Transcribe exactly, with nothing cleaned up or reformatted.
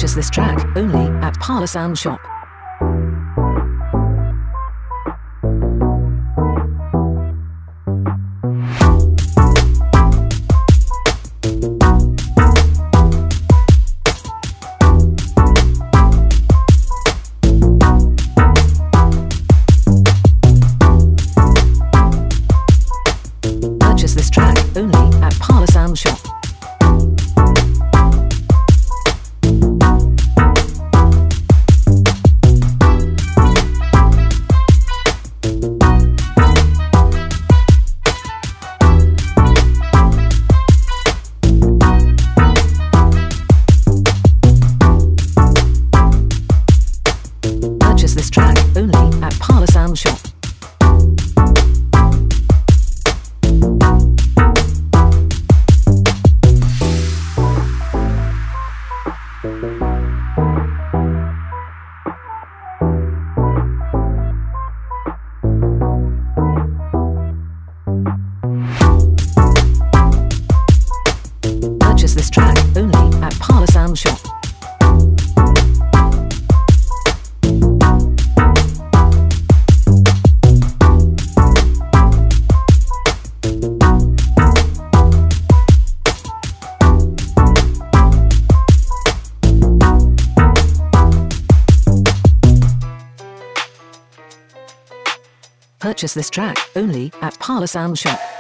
Purchase this track only at Parlour Sound Shop. Purchase this track only at Parlour Sound Shop. Purchase this track only at Parlour Sound Shop. Purchase this track only at Parlour Sound Shop. Purchase this track only at Parlour Sound Shop.